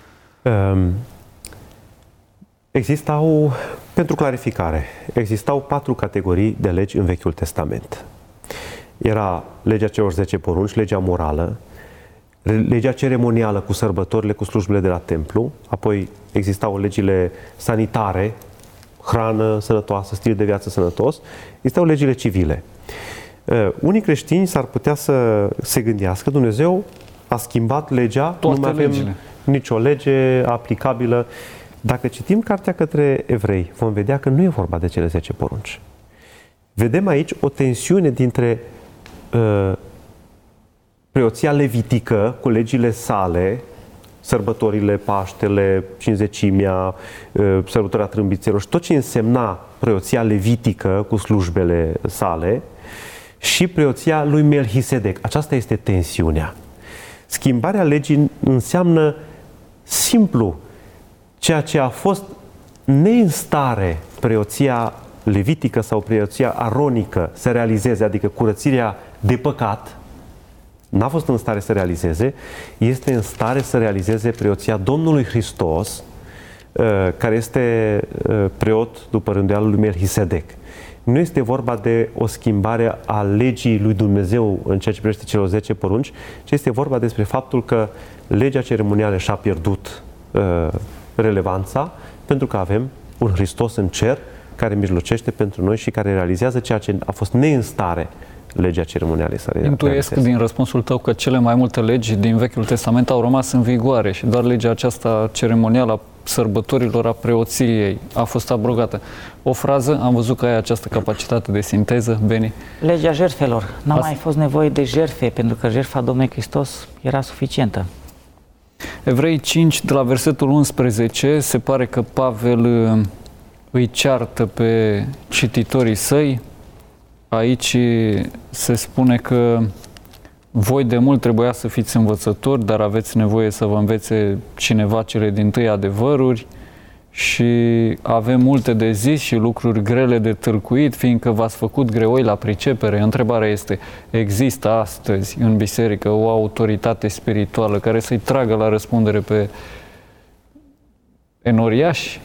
Pentru clarificare, existau 4 categorii de legi în Vechiul Testament. Era legea celor 10 porunci, legea morală, legea ceremonială cu sărbătorile, cu slujbele de la templu, apoi existau legile sanitare, hrană sănătoasă, stil de viață sănătos, existau legile civile. Unii creștini s-ar putea să se gândească, Dumnezeu a schimbat legea, toate nu mai avem legile. nicio lege aplicabilă. Dacă citim cartea către evrei, vom vedea că nu e vorba de cele 10 porunci. Vedem aici o tensiune dintre preoția levitică cu legile sale, sărbătorile, Paștele, Cincizecimea, sărbătoarea trâmbițelor și tot ce însemna preoția levitică cu slujbele sale și preoția lui Melchisedec. Aceasta este tensiunea. Schimbarea legii înseamnă simplu ceea ce a fost neînstare preoția levitică sau preoția aronică să realizeze, adică curățirea de păcat, n-a fost în stare să realizeze, este în stare să realizeze preoția Domnului Hristos, care este preot după rânduialul lui Melchisedec. Nu este vorba de o schimbare a legii lui Dumnezeu în ceea ce privește celor 10 porunci, ci este vorba despre faptul că legea ceremonială și-a pierdut relevanța, pentru că avem un Hristos în cer care mijlocește pentru noi și care realizează ceea ce a fost neînstare legea ceremonială să realizeze. Intuiesc din răspunsul tău că cele mai multe legi din Vechiul Testament au rămas în vigoare și doar legea aceasta ceremonială a sărbătorilor, a preoției a fost abrogată. O frază, am văzut că ai această capacitate de sinteză, Beni. Legea jertfelor. N-a mai fost nevoie de jertfe, pentru că jertfa Domnului Hristos era suficientă. Evrei 5, de la versetul 11, se pare că Pavel îi ceartă pe cititorii săi. Aici se spune că voi de mult trebuia să fiți învățători, dar aveți nevoie să vă învețe cineva cele dintâi adevăruri și avem multe de zis și lucruri grele de tâlcuit, fiindcă v-ați făcut greoi la pricepere. Întrebarea este, există astăzi în biserică o autoritate spirituală care să-i tragă la răspundere pe enoriași?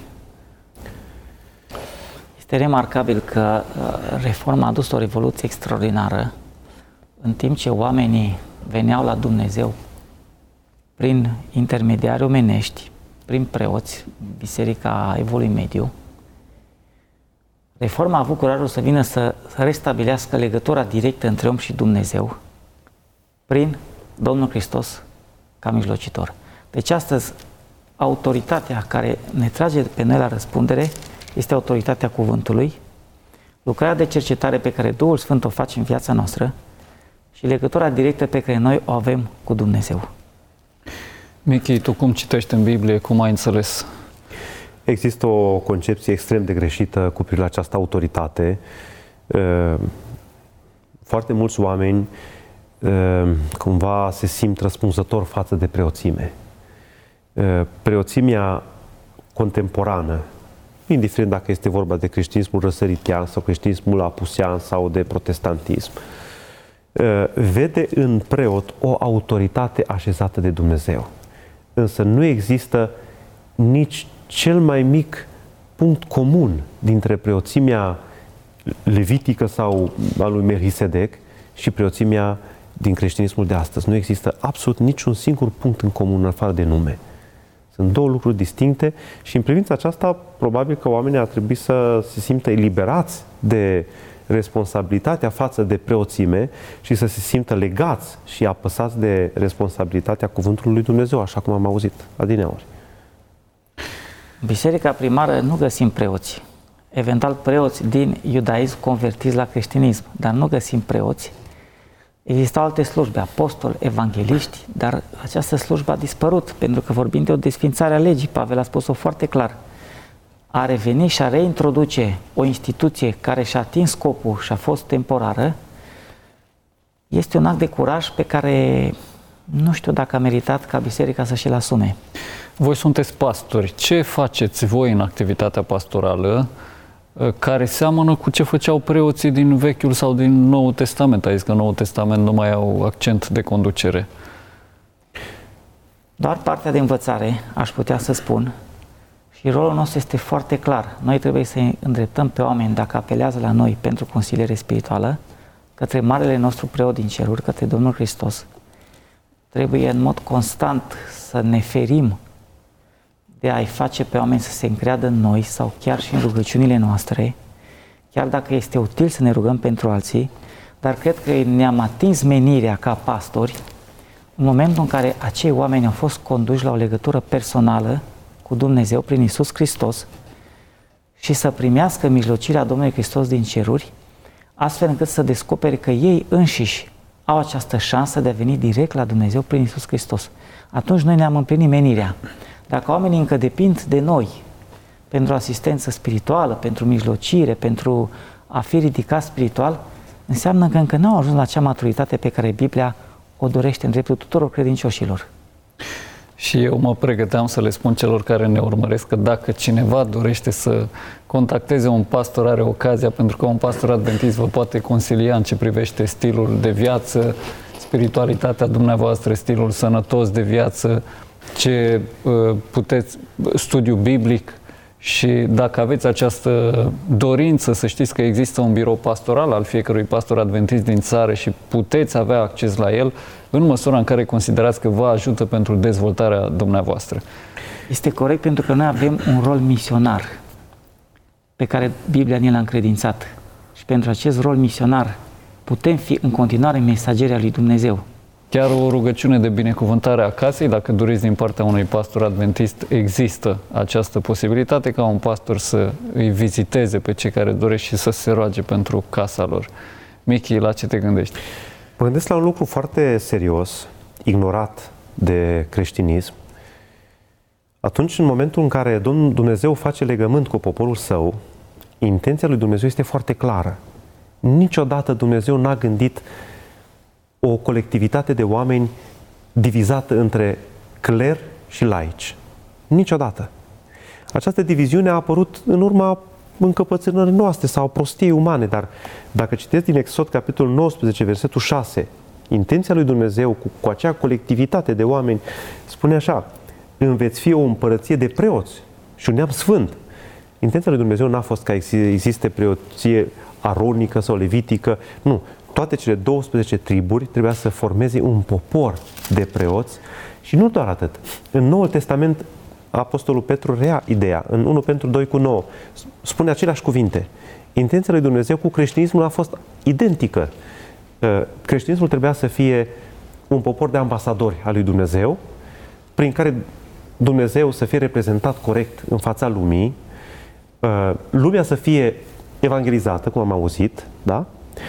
Este remarcabil că Reforma a dus o revoluție extraordinară. În timp ce oamenii veneau la Dumnezeu prin intermediari omenești, prin preoți, Biserica Evului Mediu, Reforma a avut curajul să vină să restabilească legătura directă între om și Dumnezeu prin Domnul Hristos ca mijlocitor. Deci astăzi autoritatea care ne trage pe noi la răspundere este autoritatea cuvântului, lucrarea de cercetare pe care Duhul Sfânt o face în viața noastră și legătura directă pe care noi o avem cu Dumnezeu. Michi, tu cum citești în Biblie, cum ai înțeles? Există o concepție extrem de greșită cu privire la această autoritate. Foarte mulți oameni cumva se simt răspunzători față de preoțime. Preoțimea contemporană, indiferent dacă este vorba de creștinismul răsăritean sau creștinismul apusean sau de protestantism, vede în preot o autoritate așezată de Dumnezeu. Însă nu există nici cel mai mic punct comun dintre preoțimea levitică sau a lui Melchisedec și preoțimea din creștinismul de astăzi. Nu există absolut niciun singur punct în comun, în afară de nume. Sunt două lucruri distincte și în privința aceasta probabil că oamenii ar trebui să se simtă eliberați de responsabilitatea față de preoțime și să se simtă legați și apăsați de responsabilitatea cuvântului lui Dumnezeu, așa cum am auzit adineauri. În biserica primară nu găsim preoți. Eventual preoți din iudaism convertiți la creștinism, dar nu găsim preoți. Existau alte slujbe, apostoli, evangeliști, dar această slujbă a dispărut, pentru că vorbim de o desfințare a legii. Pavel a spus-o foarte clar. A reveni și a reintroduce o instituție care și-a atins scopul și a fost temporară, este un act de curaj pe care nu știu dacă a meritat ca biserica să și-l asume. Voi sunteți pastori. Ce faceți voi în activitatea pastorală care seamănă cu ce făceau preoții din Vechiul sau din Noul Testament? Ai zis că Noul Testament nu mai au accent de conducere. Doar partea de învățare, aș putea să spun, și rolul nostru este foarte clar. Noi trebuie să îndreptăm pe oameni, dacă apelează la noi pentru consiliere spirituală, către Marele nostru Preot din ceruri, către Domnul Hristos. Trebuie în mod constant să ne ferim de a-i face pe oameni să se încreadă în noi sau chiar și în rugăciunile noastre, chiar dacă este util să ne rugăm pentru alții, dar cred că ne-am atins menirea ca pastori în momentul în care acei oameni au fost conduși la o legătură personală cu Dumnezeu prin Iisus Hristos și să primească mijlocirea Domnului Hristos din ceruri, astfel încât să descopere că ei înșiși au această șansă de a veni direct la Dumnezeu prin Iisus Hristos. Atunci noi ne-am împlinit menirea. Dacă oamenii încă depind de noi pentru asistență spirituală, pentru mijlocire, pentru a fi ridicat spiritual, înseamnă că încă nu au ajuns la acea maturitate pe care Biblia o dorește în dreptul tuturor credincioșilor. Și eu mă pregăteam să le spun celor care ne urmăresc că dacă cineva dorește să contacteze un pastor, are ocazia, pentru că un pastor adventist vă poate consilia în ce privește stilul de viață, spiritualitatea dumneavoastră, stilul sănătos de viață, ce puteți, studiu biblic. Și dacă aveți această dorință să știți că există un birou pastoral al fiecărui pastor adventist din țară și puteți avea acces la el în măsura în care considerați că vă ajută pentru dezvoltarea dumneavoastră. Este corect, pentru că noi avem un rol misionar pe care Biblia ne l-a încredințat. Și pentru acest rol misionar putem fi în continuare mesageri al lui Dumnezeu. Chiar o rugăciune de binecuvântare a casei, dacă doriți din partea unui pastor adventist, există această posibilitate ca un pastor să îi viziteze pe cei care doresc și să se roage pentru casa lor. Michi, la ce te gândești? Mă gândesc la un lucru foarte serios, ignorat de creștinism. Atunci, în momentul în care Domnul Dumnezeu face legământ cu poporul său, intenția lui Dumnezeu este foarte clară. Niciodată Dumnezeu n-a gândit o colectivitate de oameni divizată între cler și laici. Niciodată. Această diviziune a apărut în urma încăpățânării noastre sau prostiei umane, dar dacă citeți din Exod, capitolul 19, versetul 6, intenția lui Dumnezeu cu acea colectivitate de oameni spune așa: îmi veți fi o împărăție de preoți și un neam sfânt. Intenția lui Dumnezeu n-a fost ca existe preoție aronică sau levitică, nu. Toate cele 12 triburi trebuia să formeze un popor de preoți și nu doar atât. În Noul Testament, Apostolul Petru rea ideea. În 1 Petru 2:9 spune aceleași cuvinte. Intenția lui Dumnezeu cu creștinismul a fost identică. Creștinismul trebuia să fie un popor de ambasadori al lui Dumnezeu, prin care Dumnezeu să fie reprezentat corect în fața lumii, lumea să fie evangelizată, cum am auzit, da?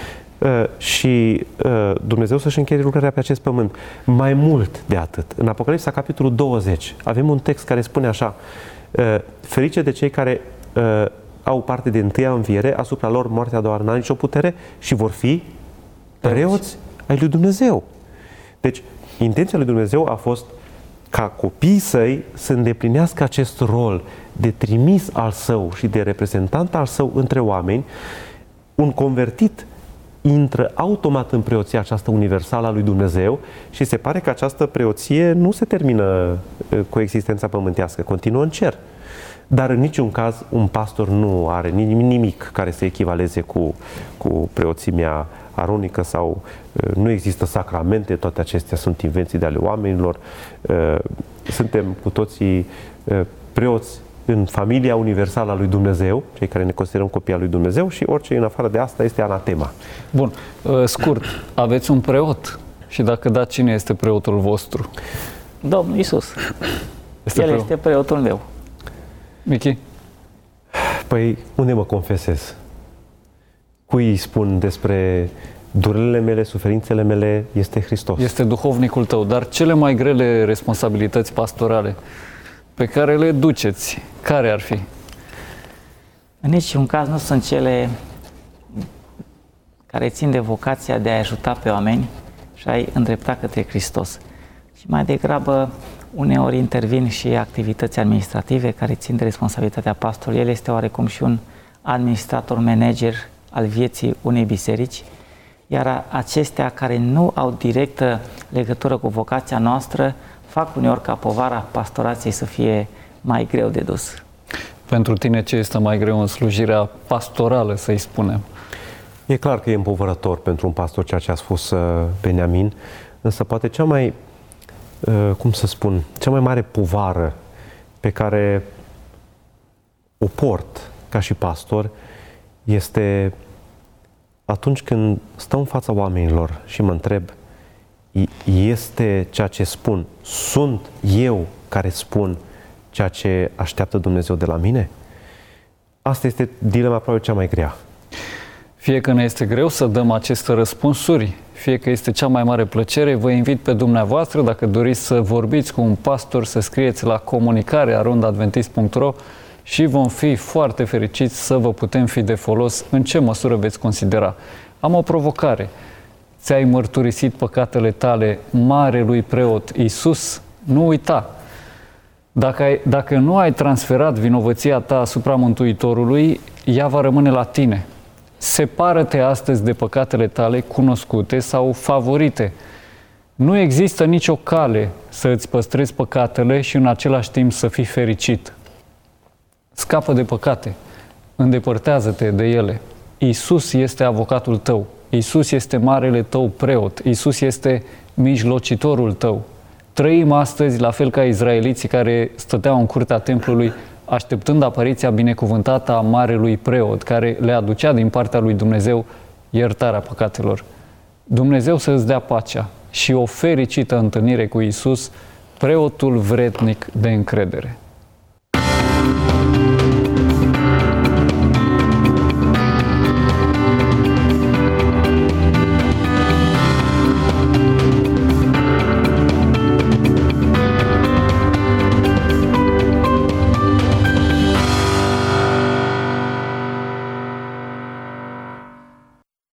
Și Dumnezeu să-și încheie lucrarea pe acest pământ. Mai mult de atât, în Apocalipsa, capitolul 20, avem un text care spune așa: ferice de cei care au parte de întâia înviere, asupra lor moartea a doua n-a nicio putere și vor fi preoți ai lui Dumnezeu. Deci, intenția lui Dumnezeu a fost ca copiii săi să îndeplinească acest rol de trimis al său și de reprezentant al său între oameni. Un convertit intră automat în preoția aceasta universală a lui Dumnezeu și se pare că această preoție nu se termină cu existența pământească, continuă în cer. Dar în niciun caz un pastor nu are nimic care să echivaleze cu preoțimea aronică sau nu există sacramente, toate acestea sunt invenții de ale oamenilor. Suntem cu toții preoți în familia universală a lui Dumnezeu, cei care ne considerăm copii al lui Dumnezeu, și orice în afară de asta este anatema. Bun, scurt, aveți un preot și dacă da, cine este preotul vostru? Domnul Iisus. El este preotul meu. Michi? Păi, unde mă confesez? Cui îi spun despre durerile mele, suferințele mele? Este Hristos. Este duhovnicul tău, dar cele mai grele responsabilități pastorale pe care le duceți, care ar fi? În niciun caz nu sunt cele care țin de vocația de a ajuta pe oameni și a-i îndrepta către Hristos. Și mai degrabă, uneori intervin și activități administrative care țin de responsabilitatea pastorului. El este oarecum și un administrator, manager al vieții unei biserici, iar acestea care nu au directă legătură cu vocația noastră fac uneori ca povara pastorației să fie mai greu de dus. Pentru tine ce este mai greu în slujirea pastorală, să-i spunem? E clar că e împovărător pentru un pastor ceea ce a spus Beniamin, însă poate cea mai, cea mai mare povară pe care o port ca și pastor este atunci când stau în fața oamenilor și mă întreb, este ceea ce spun, sunt eu care spun ceea ce așteaptă Dumnezeu de la mine? Asta este dilema probabil cea mai grea. Fie că ne este greu să dăm aceste răspunsuri, fie că este cea mai mare plăcere, vă invit pe dumneavoastră, dacă doriți să vorbiți cu un pastor, să scrieți la comunicare@adventist.ro și vom fi foarte fericiți să vă putem fi de folos în ce măsură veți considera. Am o provocare. Ți-ai mărturisit păcatele tale marelui preot Iisus? Nu uita! Dacă nu ai transferat vinovăția ta asupra Mântuitorului, ea va rămâne la tine. Separă-te astăzi de păcatele tale cunoscute sau favorite. Nu există nicio cale să îți păstrezi păcatele și în același timp să fii fericit. Scapă de păcate, îndepărtează-te de ele. Iisus este avocatul tău, Iisus este marele tău preot, Iisus este mijlocitorul tău. Trăim astăzi la fel ca izraeliții care stăteau în curtea templului așteptând apariția binecuvântată a marelui preot, care le aducea din partea lui Dumnezeu iertarea păcatelor. Dumnezeu să îți dea pacea și o fericită întâlnire cu Iisus, preotul vrednic de încredere.